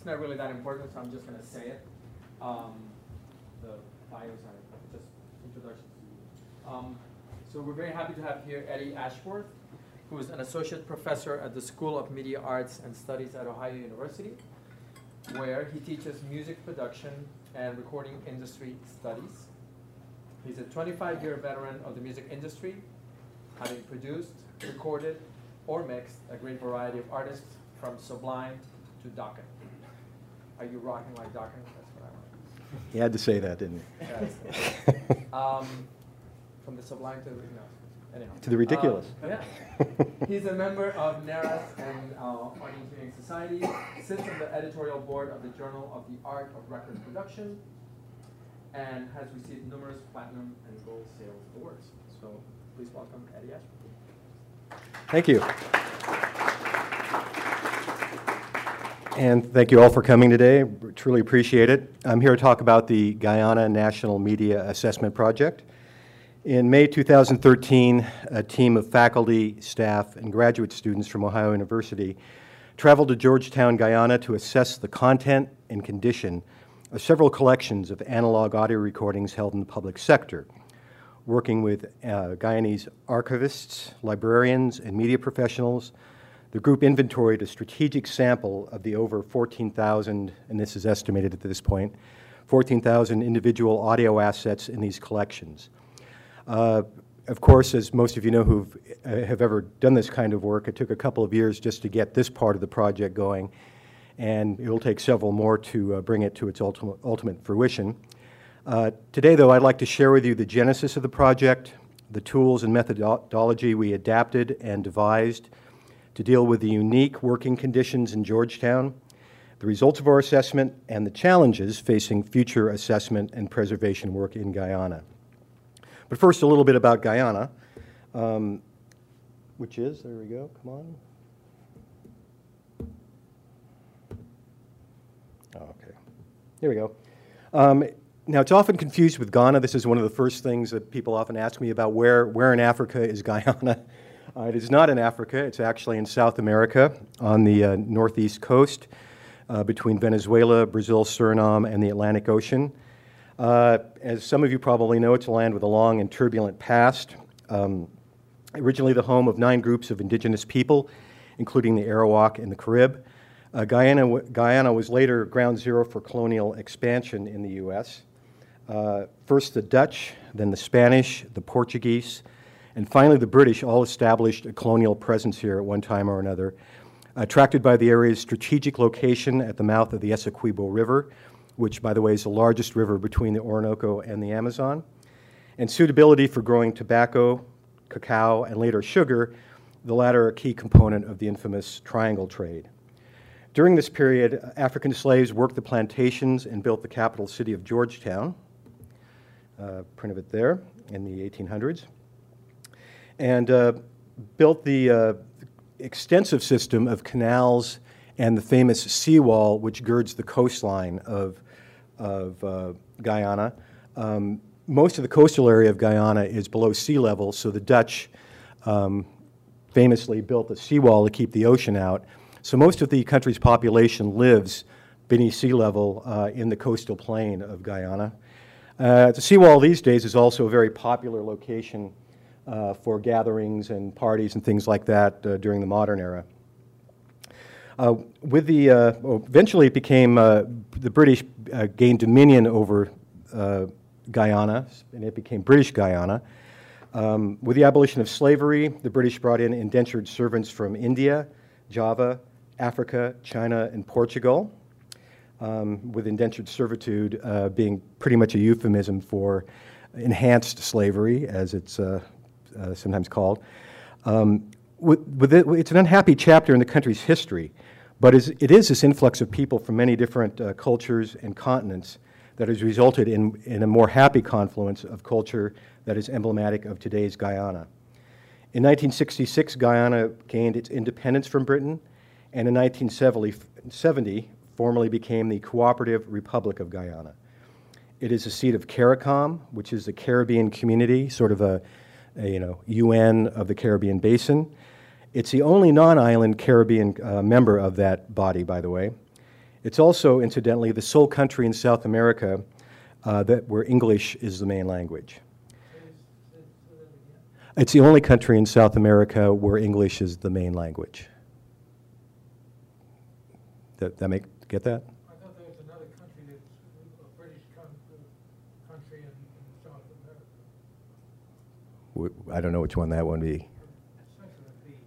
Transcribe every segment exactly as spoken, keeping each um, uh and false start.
it's not really that important, so I'm just going to say it. Um, the bios are just introductions. Um, so we're very happy to have here Eddie Ashworth, who is an associate professor at the School of Media Arts and Studies at Ohio University, where he teaches music production and recording industry studies. He's a twenty-five year veteran of the music industry, having produced, recorded, or mixed a great variety of artists from Sublime to Dokken. Are you rocking like Dokken? That's what I want. You had to say that, didn't you? Yes. um, from the Sublime to the, no, anyhow. To the ridiculous. Um, yeah. He's a member of NARAS and uh, Art Engineering Society, sits on the editorial board of the Journal of the Art of Record Production, and has received numerous platinum and gold sales awards. So please welcome Eddie Ashworth. Thank you. And thank you all for coming today. Truly appreciate it. I'm here to talk about the Guyana National Media Assessment Project. In May two thousand thirteen, a team of faculty, staff, and graduate students from Ohio University traveled to Georgetown, Guyana to assess the content and condition of several collections of analog audio recordings held in the public sector, working with uh, Guyanese archivists, librarians, and media professionals. The group inventoried a strategic sample of the over fourteen thousand, and this is estimated at this point, fourteen thousand individual audio assets in these collections. Uh, of course, as most of you know who uh, have ever done this kind of work, it took a couple of years just to get this part of the project going, and it will take several more to uh, bring it to its ultimate, ultimate fruition. Uh, today, though, I'd like to share with you the genesis of the project, the tools and methodology we adapted and devised to deal with the unique working conditions in Georgetown, the results of our assessment, and the challenges facing future assessment and preservation work in Guyana. But first, a little bit about Guyana, um, which is, there we go, come on. Oh, okay, here we go. Um, now, it's often confused with Ghana. This is one of the first things that people often ask me about, where, where in Africa is Guyana? Uh, it is not in Africa. It's actually in South America on the uh, northeast coast uh, between Venezuela, Brazil, Suriname, and the Atlantic Ocean. Uh, as some of you probably know, it's a land with a long and turbulent past. Um, originally the home of nine groups of indigenous people, including the Arawak and the Carib. Uh, Guyana, Guyana was later ground zero for colonial expansion in the U S Uh, first the Dutch, then the Spanish, the Portuguese, and finally the British all established a colonial presence here at one time or another, attracted by the area's strategic location at the mouth of the Essequibo River, which, by the way, is the largest river between the Orinoco and the Amazon, and suitability for growing tobacco, cacao, and later sugar, the latter a key component of the infamous triangle trade. During this period, African slaves worked the plantations and built the capital city of Georgetown, uh, print of it there, in the eighteen hundreds, and uh, built the uh, extensive system of canals and the famous seawall which girds the coastline of, of uh, Guyana. Um, most of the coastal area of Guyana is below sea level, so the Dutch um, famously built a seawall to keep the ocean out. So most of the country's population lives beneath sea level uh, in the coastal plain of Guyana. Uh, the seawall these days is also a very popular location uh, for gatherings and parties and things like that uh, during the modern era. Uh, with the, uh, well, eventually it became, uh, the British uh, gained dominion over uh, Guyana, and it became British Guyana. Um, with the abolition of slavery, the British brought in indentured servants from India, Java, Africa, China, and Portugal, um, with indentured servitude uh, being pretty much a euphemism for enhanced slavery, as it's uh, uh, sometimes called. Um, with, with it, it's an unhappy chapter in the country's history, but is, it is this influx of people from many different uh, cultures and continents that has resulted in, in a more happy confluence of culture that is emblematic of today's Guyana. In nineteen sixty-six, Guyana gained its independence from Britain, and in nineteen seventy, formally became the Cooperative Republic of Guyana. It is a seat of CARICOM, which is the Caribbean community, sort of a, a you know, U N of the Caribbean Basin. It's the only non-island Caribbean uh, member of that body, by the way. It's also, incidentally, the sole country in South America uh, that where English is the main language. It's the only country in South America where English is the main language. That, that make, get that? I thought there was another country that's a British con- country in, in South America. W- I don't know which one that one would be. Central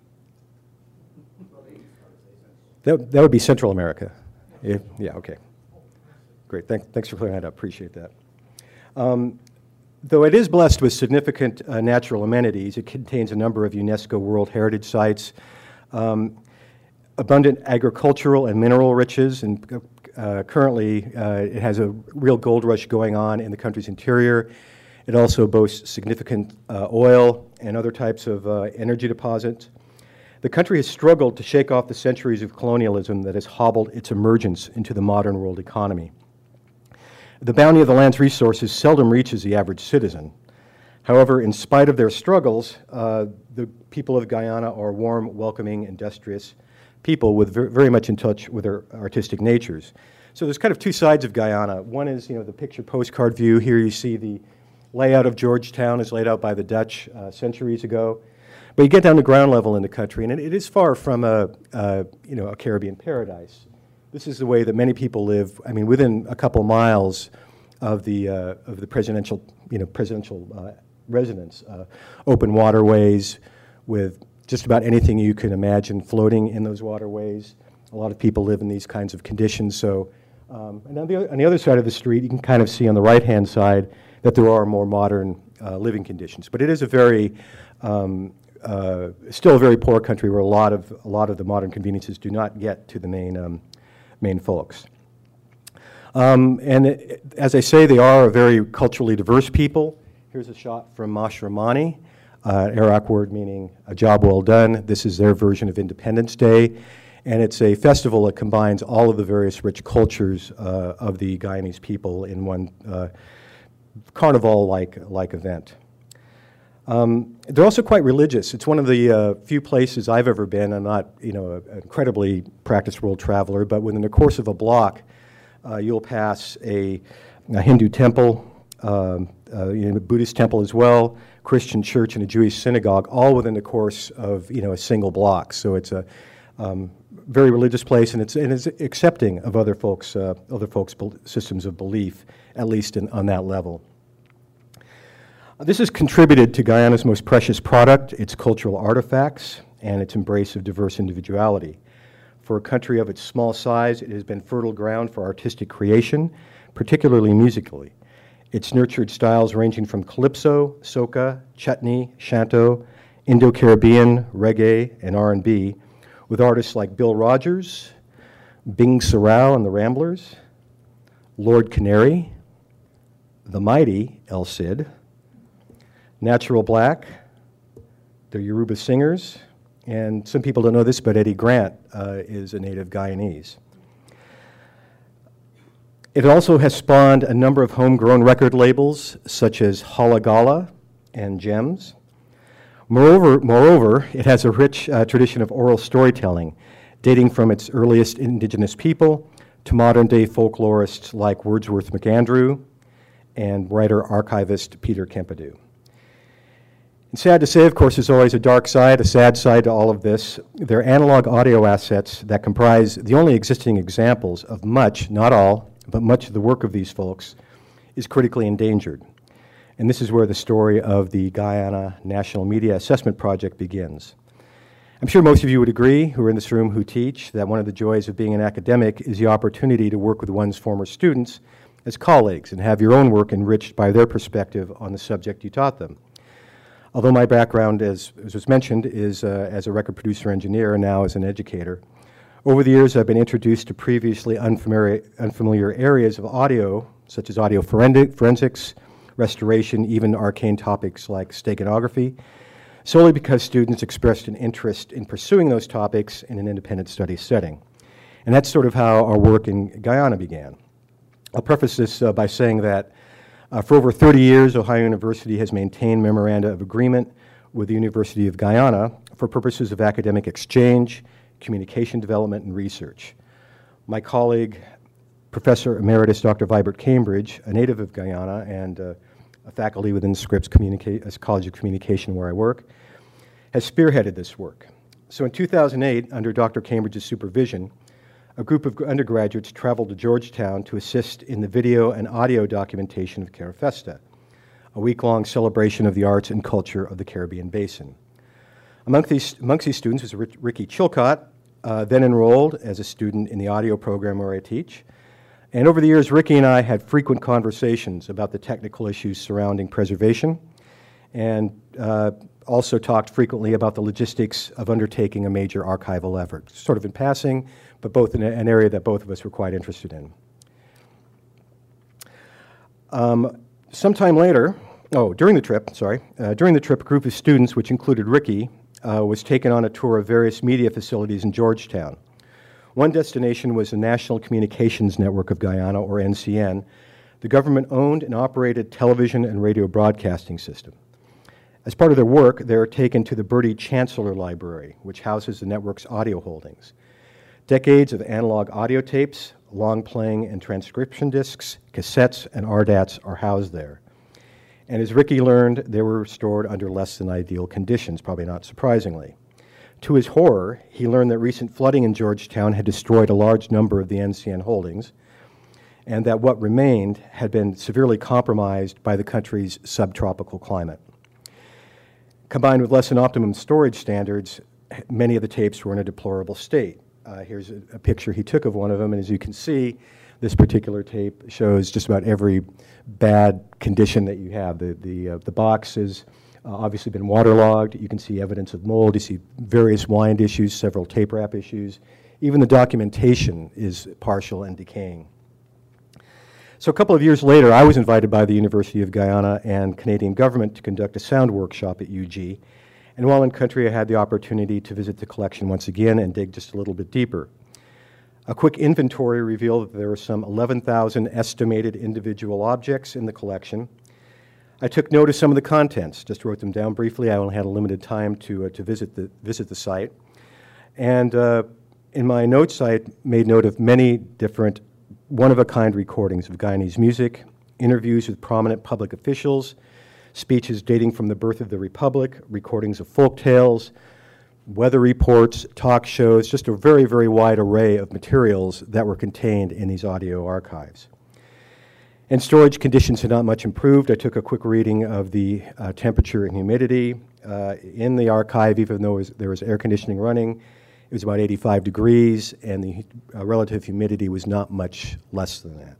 and B. That, that would be Central America. If, yeah, okay. Great, Thank, thanks for clearing that up, appreciate that. Um, though it is blessed with significant uh, natural amenities, it contains a number of UNESCO World Heritage Sites, um, abundant agricultural and mineral riches, and uh, currently uh, it has a real gold rush going on in the country's interior. It also boasts significant uh, oil and other types of uh, energy deposits. The country has struggled to shake off the centuries of colonialism that has hobbled its emergence into the modern world economy. The bounty of the land's resources seldom reaches the average citizen. However, in spite of their struggles, uh, the people of Guyana are warm, welcoming, industrious people with ver very much in touch with their artistic natures. So there's kind of two sides of Guyana. One is, you know, the picture postcard view. Here you see the layout of Georgetown is laid out by the Dutch uh, centuries ago. But you get down to ground level in the country, and it, it is far from a, uh, you know, a Caribbean paradise. This is the way that many people live. I mean, within a couple miles of the uh, of the presidential, you know, presidential uh, residence, uh, open waterways with just about anything you can imagine floating in those waterways. A lot of people live in these kinds of conditions. So, um, and on the on the other side of the street, you can kind of see on the right-hand side that there are more modern uh, living conditions. But it is a very um, uh, still a very poor country where a lot of a lot of the modern conveniences do not get to the main. Um, main folks. Um, and it, as I say, they are a very culturally diverse people. Here's a shot from Mashramani, uh, Arawak word meaning a job well done. This is their version of Independence Day, and it's a festival that combines all of the various rich cultures uh, of the Guyanese people in one uh, carnival-like like event. Um, they're also quite religious. It's one of the uh, few places I've ever been. I'm not, you know, an incredibly practiced world traveler, but within the course of a block, uh, you'll pass a, a Hindu temple, um, uh, you know, a Buddhist temple as well, Christian church, and a Jewish synagogue, all within the course of, you know, a single block. So it's a um, very religious place, and it's and it's accepting of other folks, uh, other folks' systems of belief, at least in, on that level. This has contributed to Guyana's most precious product, its cultural artifacts, and its embrace of diverse individuality. For a country of its small size, it has been fertile ground for artistic creation, particularly musically. It's nurtured styles ranging from calypso, soca, chutney, shanto, Indo-Caribbean, reggae, and R and B, with artists like Bill Rogers, Bing Sorrell and the Ramblers, Lord Canary, the mighty El Cid, Natural Black, the Yoruba Singers, and some people don't know this, but Eddie Grant uh, is a native Guyanese. It also has spawned a number of homegrown record labels, such as Halagala and Gems. Moreover, moreover, it has a rich uh, tradition of oral storytelling, dating from its earliest indigenous people to modern-day folklorists like Wordsworth McAndrew and writer-archivist Peter Kempedu. And sad to say, of course, there's always a dark side, a sad side to all of this. They're analog audio assets that comprise the only existing examples of much, not all, but much of the work of these folks is critically endangered. And this is where the story of the Guyana National Media Assessment Project begins. I'm sure most of you would agree, who are in this room who teach, that one of the joys of being an academic is the opportunity to work with one's former students as colleagues and have your own work enriched by their perspective on the subject you taught them. Although my background, as, as was mentioned, is uh, as a record producer engineer and now as an educator, over the years I've been introduced to previously unfamiliar, unfamiliar areas of audio, such as audio forensic, forensics, restoration, even arcane topics like steganography, solely because students expressed an interest in pursuing those topics in an independent study setting. And that's sort of how our work in Guyana began. I'll preface this uh, by saying that Uh, for over thirty years, Ohio University has maintained memoranda of agreement with the University of Guyana for purposes of academic exchange, communication development, and research. My colleague, Professor Emeritus Doctor Vibert Cambridge, a native of Guyana and uh, a faculty within Scripps Communica- College of Communication where I work, has spearheaded this work. So in two thousand eight, under Doctor Cambridge's supervision, a group of undergraduates traveled to Georgetown to assist in the video and audio documentation of Carifesta, a week-long celebration of the arts and culture of the Caribbean Basin. Among these, amongst these students was Ricky Chilcott, uh, then enrolled as a student in the audio program where I teach. And over the years, Ricky and I had frequent conversations about the technical issues surrounding preservation, and uh, also talked frequently about the logistics of undertaking a major archival effort, sort of in passing, but both in a, an area that both of us were quite interested in. Um, sometime later, oh, during the trip, sorry, uh, during the trip, a group of students, which included Ricky, uh, was taken on a tour of various media facilities in Georgetown. One destination was the National Communications Network of Guyana, or N C N, the government-owned and operated television and radio broadcasting system. As part of their work, they are taken to the Bertie Chancellor Library, which houses the network's audio holdings. Decades of analog audio tapes, long-playing and transcription discs, cassettes, and R D A Ts are housed there. And as Ricky learned, they were stored under less than ideal conditions, probably not surprisingly. To his horror, he learned that recent flooding in Georgetown had destroyed a large number of the N C N holdings, and that what remained had been severely compromised by the country's subtropical climate. Combined with less than optimum storage standards, many of the tapes were in a deplorable state. Uh, here's a, a picture he took of one of them, and as you can see, this particular tape shows just about every bad condition that you have. The, the, uh, the box has uh, obviously been waterlogged. You can see evidence of mold. You see various wind issues, several tape wrap issues. Even the documentation is partial and decaying. So a couple of years later, I was invited by the University of Guyana and Canadian government to conduct a sound workshop at U G. And while in country, I had the opportunity to visit the collection once again and dig just a little bit deeper. A quick inventory revealed that there were some eleven thousand estimated individual objects in the collection. I took note of some of the contents, just wrote them down briefly. I only had a limited time to, uh, to visit, the, visit the site. And uh, in my notes, I made note of many different one-of-a-kind recordings of Guyanese music, interviews with prominent public officials, speeches dating from the birth of the Republic, recordings of folk tales, weather reports, talk shows, just a very, very wide array of materials that were contained in these audio archives. And storage conditions had not much improved. I took a quick reading of the uh, temperature and humidity uh, in the archive, even though was, there was air conditioning running. It was about eighty-five degrees, and the uh, relative humidity was not much less than that.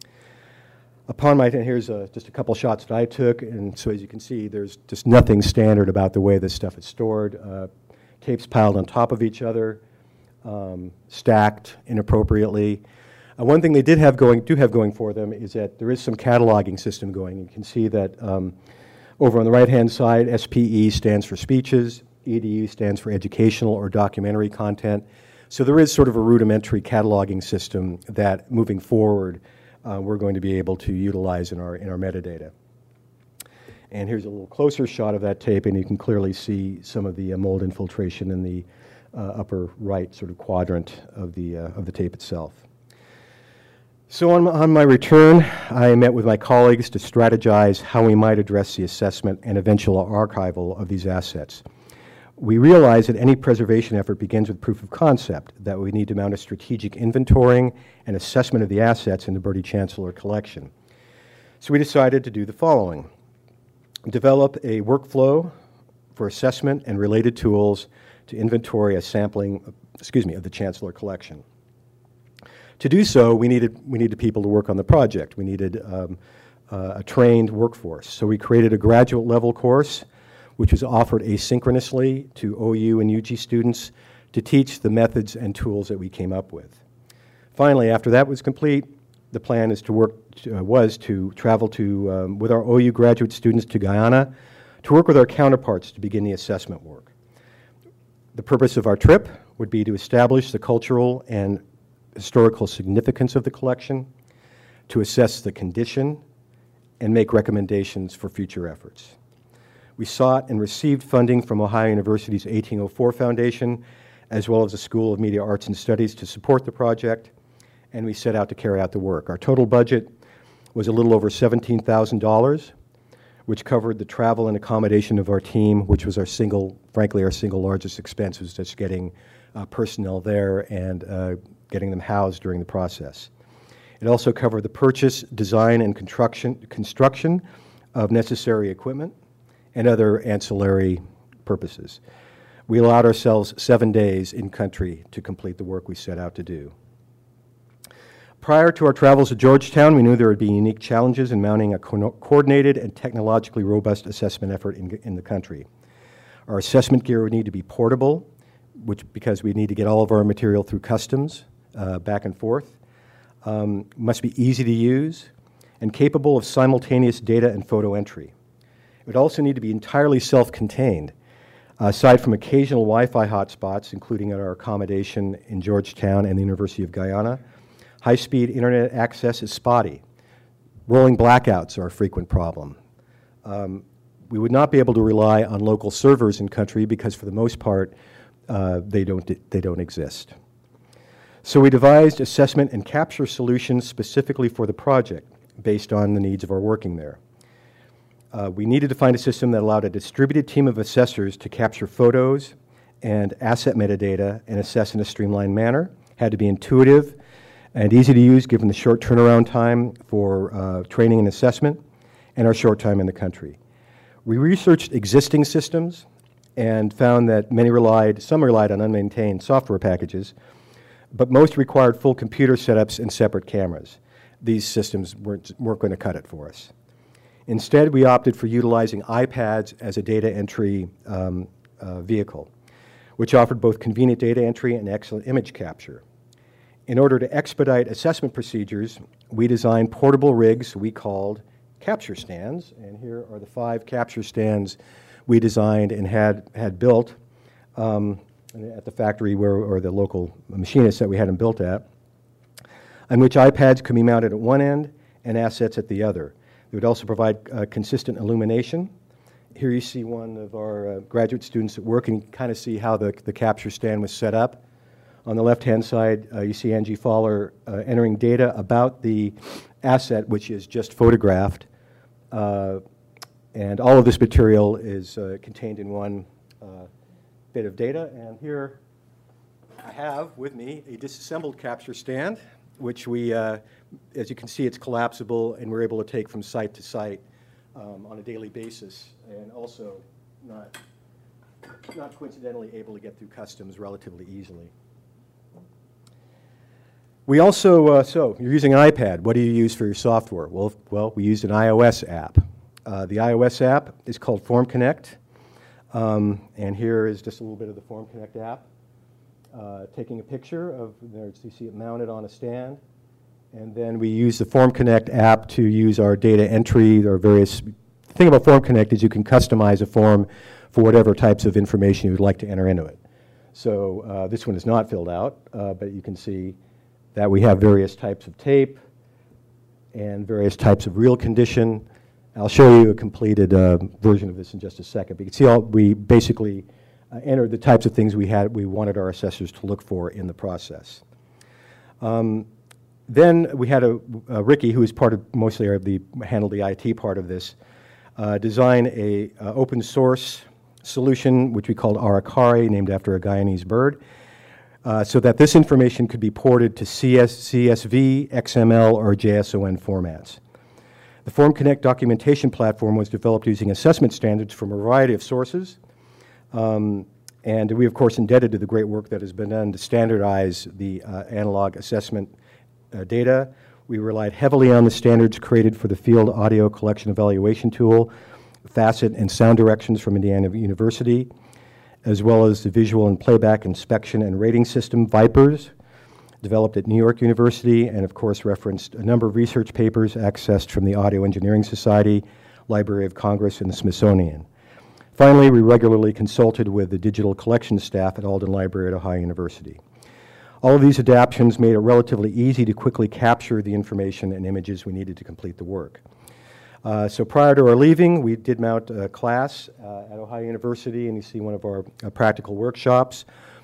Upon my, and here's uh, just a couple shots that I took, and so as you can see, there's just nothing standard about the way this stuff is stored. Uh, tapes piled on top of each other, um, stacked inappropriately. Uh, one thing they did have going, do have going for them is that there is some cataloging system going. You can see that um, over on the right-hand side, S P E stands for speeches, E D U stands for educational or documentary content. So there is sort of a rudimentary cataloging system that, moving forward, uh, we're going to be able to utilize in our, in our metadata. And here's a little closer shot of that tape, and you can clearly see some of the uh, mold infiltration in the uh, upper right sort of quadrant of the, uh, of the tape itself. So on, on my return, I met with my colleagues to strategize how we might address the assessment and eventual archival of these assets. We realize that any preservation effort begins with proof of concept, that we need to mount a strategic inventorying and assessment of the assets in the Bertie Chancellor collection. So we decided to do the following. Develop a workflow for assessment and related tools to inventory a sampling, excuse me, of the Chancellor collection. To do so, we needed, we needed people to work on the project. We needed um, uh, a trained workforce. So we created a graduate level course which was offered asynchronously to O U and U G students to teach the methods and tools that we came up with. Finally, after that was complete, the plan is to work, uh, was to travel to, um, with our O U graduate students to Guyana to work with our counterparts to begin the assessment work. The purpose of our trip would be to establish the cultural and historical significance of the collection, to assess the condition, and make recommendations for future efforts. We sought and received funding from Ohio University's eighteen oh four Foundation, as well as the School of Media Arts and Studies to support the project. and we set out to carry out the work. Our total budget was a little over seventeen thousand dollars, which covered the travel and accommodation of our team, which was our single, frankly, our single largest expense, was just getting uh, personnel there and uh, getting them housed during the process. It also covered the purchase, design, and construction, construction of necessary equipment and other ancillary purposes. We allowed ourselves seven days in country to complete the work we set out to do. Prior to our travels to Georgetown, we knew there would be unique challenges in mounting a co coordinated and technologically robust assessment effort in, in the country. Our assessment gear would need to be portable, which, because we need to get all of our material through customs uh, back and forth. Um, must be easy to use and capable of simultaneous data and photo entry. It would also need to be entirely self-contained. Uh, aside from occasional Wi-Fi hotspots, including at our accommodation in Georgetown and the University of Guyana, high-speed internet access is spotty. Rolling blackouts are a frequent problem. Um, we would not be able to rely on local servers in country because, for the most part, uh, they don't, they don't exist. So we devised assessment and capture solutions specifically for the project based on the needs of our working there. Uh, we needed to find a system that allowed a distributed team of assessors to capture photos and asset metadata and assess in a streamlined manner. Had to be intuitive and easy to use given the short turnaround time for uh, training and assessment and our short time in the country. We researched existing systems and found that many relied, some relied on unmaintained software packages, but most required full computer setups and separate cameras. These systems weren't, weren't going to cut it for us. Instead, we opted for utilizing iPads as a data entry um, uh, vehicle, which offered both convenient data entry and excellent image capture. In order to expedite assessment procedures, we designed portable rigs we called capture stands, and here are the five capture stands we designed and had, had built um, at the factory where, or the local machinists that we had them built at, on which iPads could be mounted at one end and assets at the other. It would also provide uh, consistent illumination. Here you see one of our uh, graduate students at work, and you can kind of see how the, the capture stand was set up. On the left-hand side, uh, you see Angie Fowler uh, entering data about the asset, which is just photographed. Uh, and all of this material is uh, contained in one uh, bit of data. And here I have with me a disassembled capture stand, which we, uh, as you can see, it's collapsible, and we're able to take from site to site um, on a daily basis, and also not, not coincidentally able to get through customs relatively easily. We also, uh, so you're using an iPad. What do you use for your software? Well, well we used an iOS app. Uh, the iOS app is called FormConnect, um, and here is just a little bit of the FormConnect app. Uh, taking a picture of, there you see it mounted on a stand, and then we use the FormConnect app to use our data entry or various, the thing about FormConnect is you can customize a form for whatever types of information you'd like to enter into it. So uh, this one is not filled out, uh, but you can see that we have various types of tape and various types of real condition. I'll show you a completed uh, version of this in just a second. But you can see all, we basically Uh, entered the types of things we had, we wanted our assessors to look for in the process. Um, then we had a, uh, Ricky, who is part of mostly our, the handled the I T part of this, uh, design a uh, open source solution which we called Aracari, named after a Guyanese bird, uh, so that this information could be ported to C S, C S V, X M L, or J S O N formats. The FormConnect documentation platform was developed using assessment standards from a variety of sources. Um, and we, of course, indebted to the great work that has been done to standardize the uh, analog assessment uh, data. We relied heavily on the standards created for the Field Audio Collection Evaluation Tool, Facet and Sound Directions from Indiana University, as well as the Visual and Playback Inspection and Rating System, VIPERS, developed at New York University, and, of course, referenced a number of research papers accessed from the Audio Engineering Society, Library of Congress, and the Smithsonian. Finally, we regularly consulted with the digital collection staff at Alden Library at Ohio University. All of these adaptations made it relatively easy to quickly capture the information and images we needed to complete the work. Uh, so prior to our leaving, we did mount a class uh, at Ohio University, and you see one of our uh, practical workshops.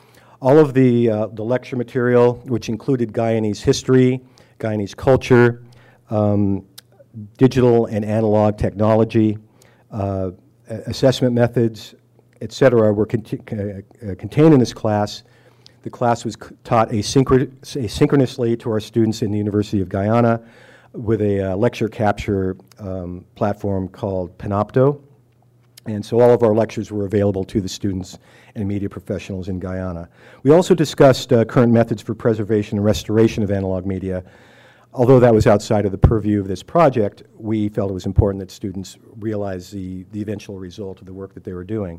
All of the, uh, the lecture material, which included Guyanese history, Guyanese culture, um, digital and analog technology, uh, assessment methods, et cetera, were conti uh, contained in this class. The class was taught asynchro asynchronously to our students in the University of Guyana with a uh, lecture capture um, platform called Panopto. And so all of our lectures were available to the students and media professionals in Guyana. We also discussed uh, current methods for preservation and restoration of analog media. Although that was outside of the purview of this project, we felt it was important that students realize the, the eventual result of the work that they were doing.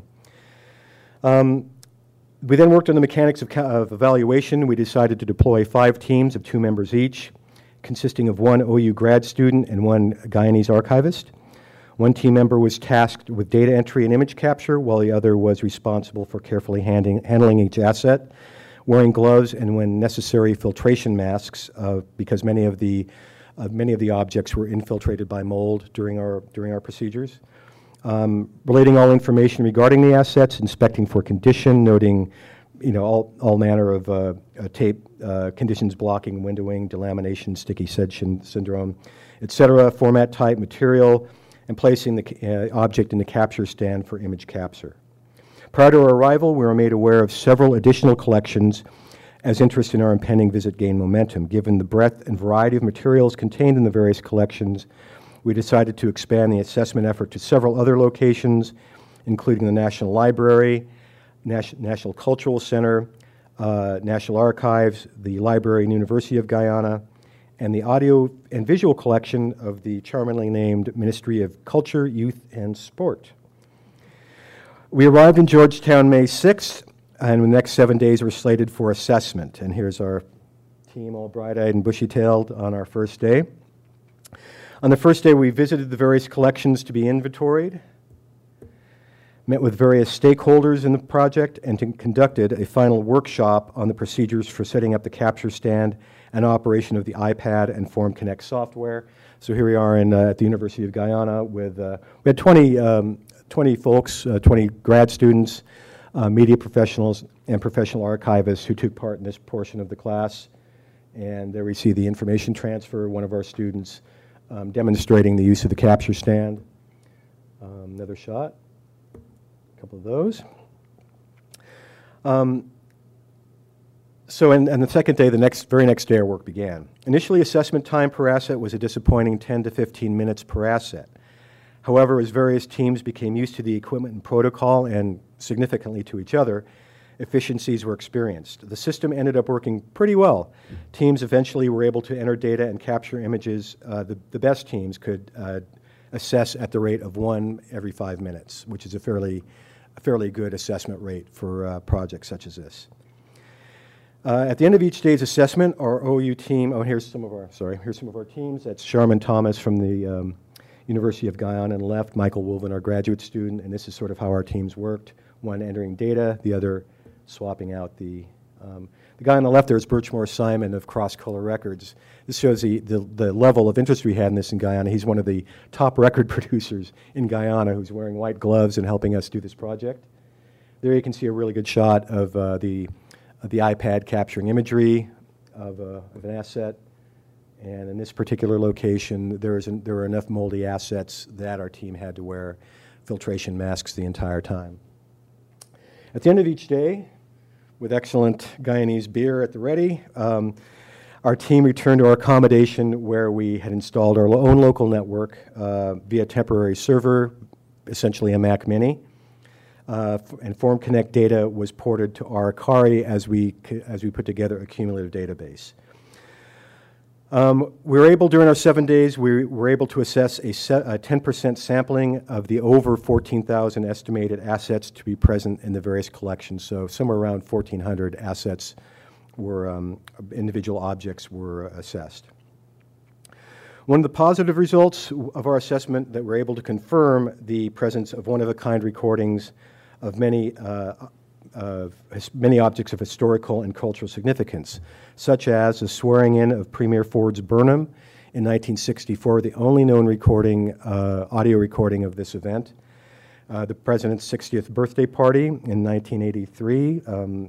Um, we then worked on the mechanics of, of evaluation. We decided to deploy five teams of two members each, consisting of one O U grad student and one Guyanese archivist. One team member was tasked with data entry and image capture, while the other was responsible for carefully handing, handling each asset, wearing gloves, and when necessary, filtration masks, uh, because many of the uh, many of the objects were infiltrated by mold during our during our procedures. Um, relating all information regarding the assets, inspecting for condition, noting, you know, all all manner of uh, uh, tape uh, conditions, blocking, windowing, delamination, sticky sedge syndrome, et cetera. Format type, material, and placing the uh, object in the capture stand for image capture. Prior to our arrival, we were made aware of several additional collections as interest in our impending visit gained momentum. Given the breadth and variety of materials contained in the various collections, we decided to expand the assessment effort to several other locations, including the National Library, Nas National Cultural Center, uh, National Archives, the Library and University of Guyana, and the audio and visual collection of the charmingly named Ministry of Culture, Youth, and Sport. We arrived in Georgetown May sixth, and the next seven days were slated for assessment. And here's our team, all bright-eyed and bushy-tailed, on our first day. On the first day, we visited the various collections to be inventoried, met with various stakeholders in the project, and conducted a final workshop on the procedures for setting up the capture stand and operation of the iPad and FormConnect software. So here we are in, uh, at the University of Guyana with, uh, we had twenty, um, twenty folks, uh, twenty grad students, uh, media professionals, and professional archivists who took part in this portion of the class. And there we see the information transfer, one of our students um, demonstrating the use of the capture stand. Um, another shot, a couple of those. Um, So, and, and the second day, the next, very next day, our work began. Initially, assessment time per asset was a disappointing ten to fifteen minutes per asset. However, as various teams became used to the equipment and protocol, and significantly to each other, efficiencies were experienced. The system ended up working pretty well. Teams eventually were able to enter data and capture images. Uh, the, the best teams could uh, assess at the rate of one every five minutes, which is a fairly, a fairly good assessment rate for uh, projects such as this. Uh, at the end of each day's assessment, our O U team, oh, here's some of our, sorry, here's some of our teams. That's Sharman Thomas from the um, University of Guyana on the left, Michael Wolven, our graduate student, and this is sort of how our teams worked. One entering data, the other swapping out the, um, the guy on the left there is Birchmore Simon of Cross Color Records. This shows the, the, the level of interest we had in this in Guyana. He's one of the top record producers in Guyana who's wearing white gloves and helping us do this project. There you can see a really good shot of uh, the the iPad capturing imagery of, uh, of an asset. And in this particular location, there, is an, there were enough moldy assets that our team had to wear filtration masks the entire time. At the end of each day, with excellent Guyanese beer at the ready, um, our team returned to our accommodation where we had installed our own local network uh, via temporary server, essentially a Mac Mini. Uh, and FormConnect data was ported to our Akari as we, as we put together a cumulative database. Um, we were able, during our seven days, we were able to assess a ten percent sampling of the over fourteen thousand estimated assets to be present in the various collections. So somewhere around fourteen hundred assets were, um, individual objects were assessed. One of the positive results of our assessment that we're able to confirm the presence of one-of-a-kind recordings of many, uh, of many objects of historical and cultural significance, such as the swearing-in of Premier Ford's Burnham in nineteen sixty-four, the only known recording, uh, audio recording of this event, uh, the President's sixtieth birthday party in nineteen eighty-three, um,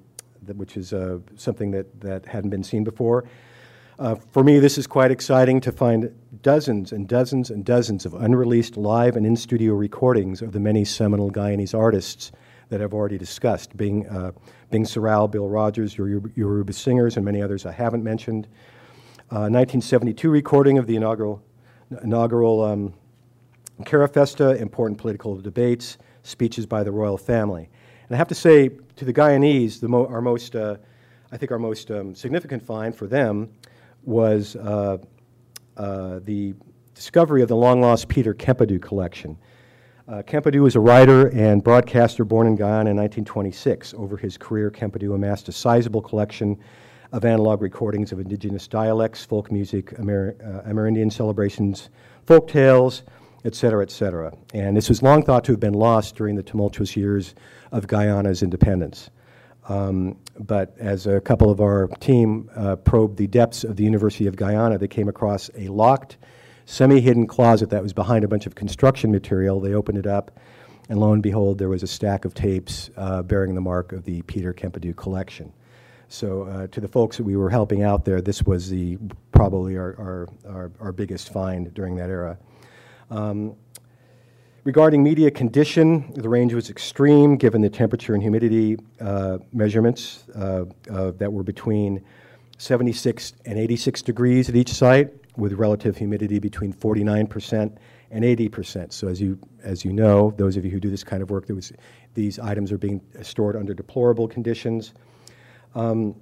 that, which is uh, something that, that hadn't been seen before. Uh, for me, this is quite exciting to find dozens and dozens and dozens of unreleased live and in-studio recordings of the many seminal Guyanese artists that I've already discussed, Bing, uh, Bing Sorrell, Bill Rogers, your Yoruba Singers, and many others I haven't mentioned. Uh, nineteen seventy-two recording of the inaugural, inaugural um, Carafesta, important political debates, speeches by the royal family. And I have to say, to the Guyanese, the mo our most, uh, I think our most um, significant find for them was uh, uh, the discovery of the long-lost Peter Kempadu collection. Uh, Kempadu was a writer and broadcaster born in Guyana in nineteen twenty-six. Over his career, Kempadu amassed a sizable collection of analog recordings of indigenous dialects, folk music, Amer uh, Amerindian celebrations, folk tales, et cetera, et cetera. And this was long thought to have been lost during the tumultuous years of Guyana's independence. Um, but as a couple of our team uh, probed the depths of the University of Guyana, they came across a locked, semi-hidden closet that was behind a bunch of construction material. They opened it up, and lo and behold, there was a stack of tapes uh, bearing the mark of the Peter Kempadu collection. So uh, to the folks that we were helping out there, this was the probably our, our, our, our biggest find during that era. Um, Regarding media condition, the range was extreme given the temperature and humidity uh, measurements uh, uh, that were between seventy-six and eighty-six degrees at each site, with relative humidity between forty-nine percent and eighty percent. So as you, as you know, those of you who do this kind of work, there was, these items are being stored under deplorable conditions. Um,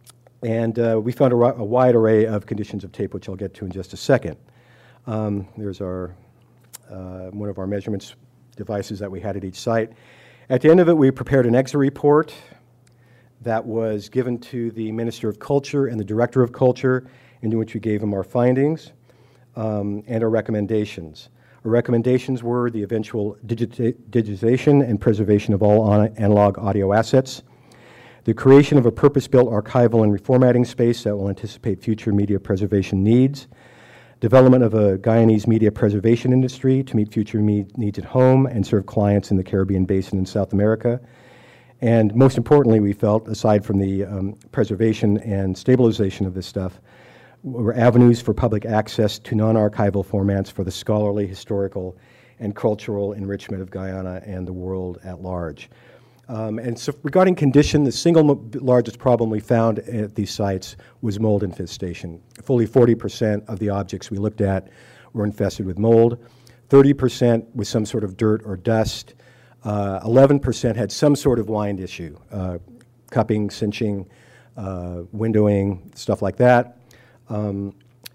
and uh, we found a, a wide array of conditions of tape, which I'll get to in just a second. Um, there's our Uh, one of our measurements devices that we had at each site. At the end of it, we prepared an exit report that was given to the Minister of Culture and the Director of Culture, in which we gave them our findings um, and our recommendations. Our recommendations were the eventual digita digitization and preservation of all analog audio assets, the creation of a purpose-built archival and reformatting space that will anticipate future media preservation needs, development of a Guyanese media preservation industry to meet future me needs at home and serve clients in the Caribbean Basin and South America. And most importantly, we felt, aside from the um, preservation and stabilization of this stuff, were avenues for public access to non-archival formats for the scholarly, historical, and cultural enrichment of Guyana and the world at large. Um, and so regarding condition, the single largest problem we found at these sites was mold infestation. Fully forty percent of the objects we looked at were infested with mold, thirty percent with some sort of dirt or dust, uh, eleven percent had some sort of wind issue, uh, cupping, cinching, uh, windowing, stuff like that. Um,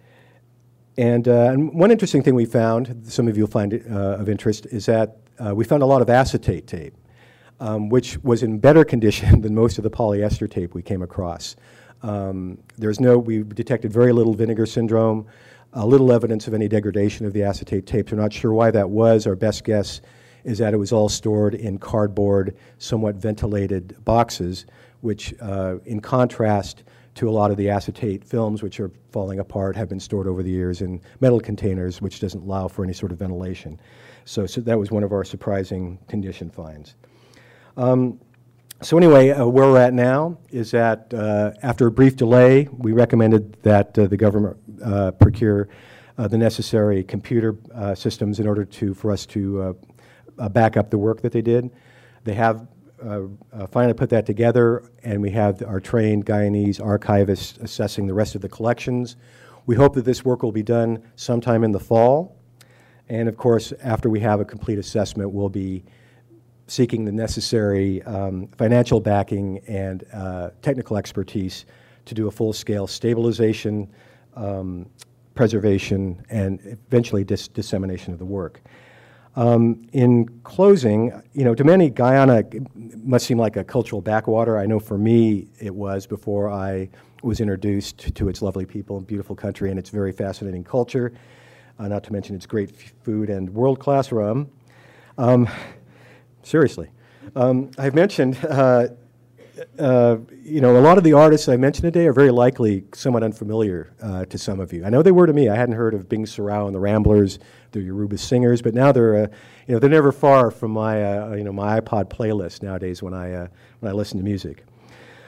and, uh, and one interesting thing we found, some of you will find it uh, of interest, is that uh, we found a lot of acetate tape. Um, which was in better condition than most of the polyester tape we came across. Um, there's no, we detected very little vinegar syndrome, uh, little evidence of any degradation of the acetate tapes. We're not sure why that was. Our best guess is that it was all stored in cardboard, somewhat ventilated boxes, which uh, in contrast to a lot of the acetate films, which are falling apart, have been stored over the years in metal containers, which doesn't allow for any sort of ventilation. So, so that was one of our surprising condition finds. Um, so anyway, uh, where we're at now is that uh, after a brief delay, we recommended that uh, the government uh, procure uh, the necessary computer uh, systems in order to, for us to uh, uh, back up the work that they did. They have uh, uh, finally put that together, and we have our trained Guyanese archivists assessing the rest of the collections. We hope that this work will be done sometime in the fall. And of course, after we have a complete assessment, we'll be seeking the necessary um, financial backing and uh, technical expertise to do a full-scale stabilization, um, preservation, and eventually dis dissemination of the work. Um, in closing, you know, to many, Guyana must seem like a cultural backwater. I know for me it was before I was introduced to its lovely people and beautiful country and its very fascinating culture, uh, not to mention its great food and world-class rum. Um, Seriously. Um, I've mentioned, uh, uh, you know, a lot of the artists I mentioned today are very likely somewhat unfamiliar uh, to some of you. I know they were to me. I hadn't heard of Bing Sorrell and the Ramblers, the Yoruba Singers, but now they're, uh, you know, they're never far from my, uh, you know, my iPod playlist nowadays when I, uh, when I listen to music.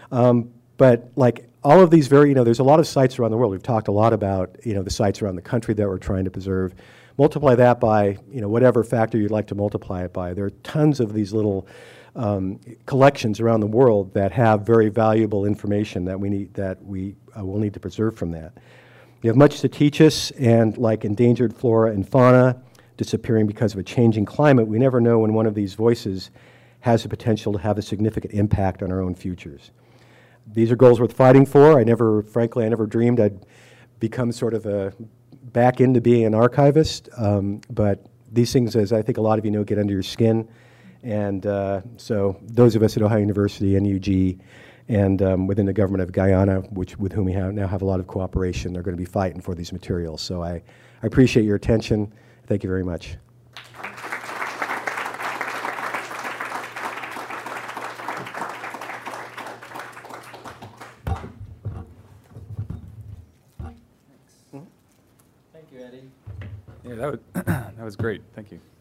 Um, but like all of these very, you know, there's a lot of sites around the world. We've talked a lot about, you know, the sites around the country that we're trying to preserve. Multiply that by, you know, whatever factor you'd like to multiply it by. There are tons of these little um, collections around the world that have very valuable information that we need, that we uh, will need to preserve from that. You have much to teach us, and like endangered flora and fauna disappearing because of a changing climate, we never know when one of these voices has the potential to have a significant impact on our own futures. These are goals worth fighting for. I never, frankly, I never dreamed I'd become sort of a back into being an archivist, um, but these things, as I think a lot of you know, get under your skin. And uh, so those of us at Ohio University, N U G, and um, within the government of Guyana, which, with whom we have, now have a lot of cooperation, they're going to be fighting for these materials. So I, I appreciate your attention. Thank you very much. Thank you, Eddie. Yeah, that was, that was great. Thank you.